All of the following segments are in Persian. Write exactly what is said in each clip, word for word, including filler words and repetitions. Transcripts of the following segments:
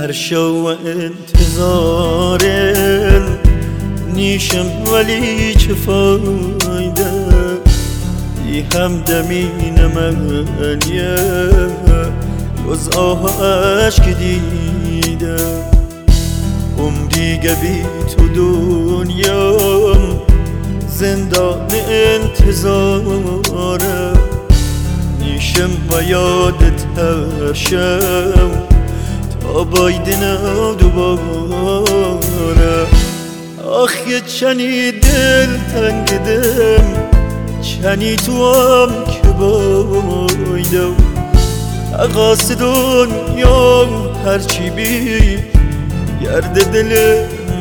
هر شو انتظار نیشم ولی چه فایده ای همدمین منیه جز آه عشق دیده ام دیگه بی تو دنیام زندان انتظاره نیشم و یادت هر شب تا بایدنم دوباره آخ یه چنی دل تنگدم چنی تو هم که بایدم اقاس دنیا هرچی بی گرد دل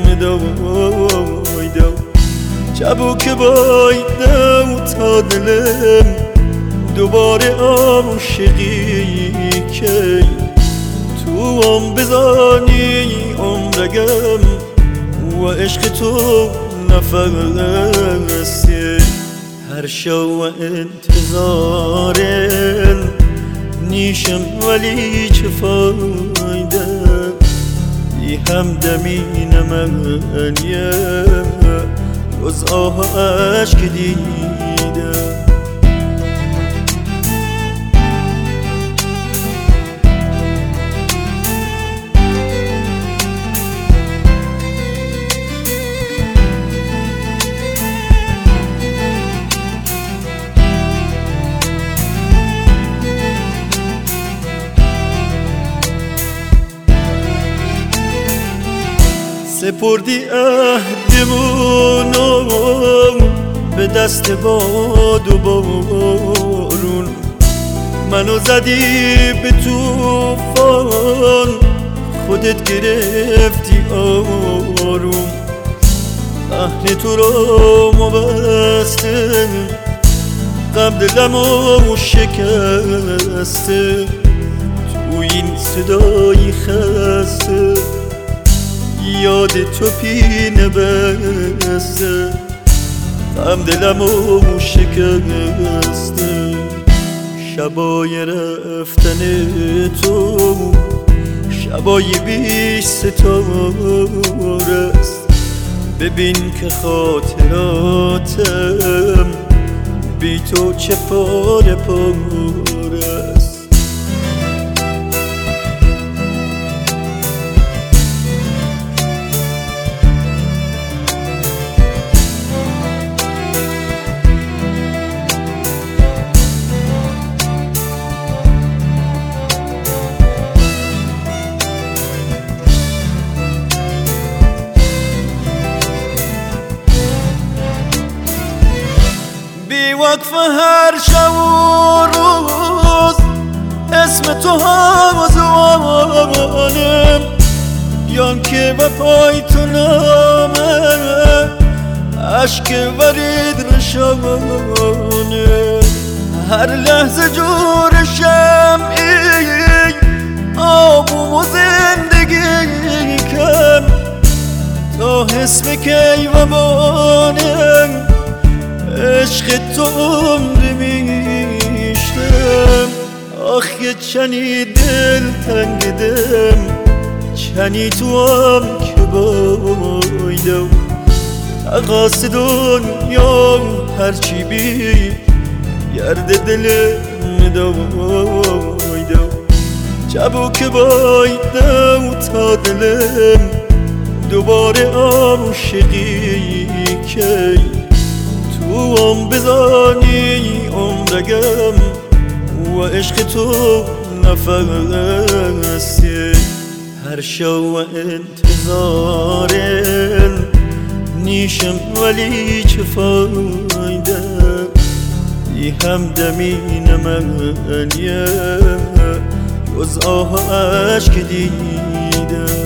مدایدم جبو که بایدم تا دلم دوباره عاشقی که تو هم بزانی عمرگم و عشق تو نفسی هر شو انتظار نیشم ولی چه فایده ای همدمین منیه جز آه عشق دیده سپردی عهدمونم به دست باد و بارون منو زدی به توفان خودت گرفتی آروم اهل تو رو مبسته غم دلمو شکسته تو این صدای خسته یاد تو پینه بسته غم دلمو شکسته شبای رفتن تو شبای بیش ستاره است ببین که خاطراتم بی تو چه پاره پاره است وقف هر شب و روز اسم تو آوازانم بیان که به پای تو نامه عشق ورید رشانه هر لحظه جور شمعی آبوم و زندگی کن تا حس به کیوانم عشق تو عمر میشتم آخ یه چنی دل تنگدم چنی تو هم که بایدم اقاس دنیا هرچی بی گرد دل مدایدم جبو که بایدم تا دلم دوباره عاشقی که تو هم بزانی عمرگم و عشق تو نفسی هر شو انتظار نیشم ولی چه فایده ای همدمین منیه جز آه عشق دیده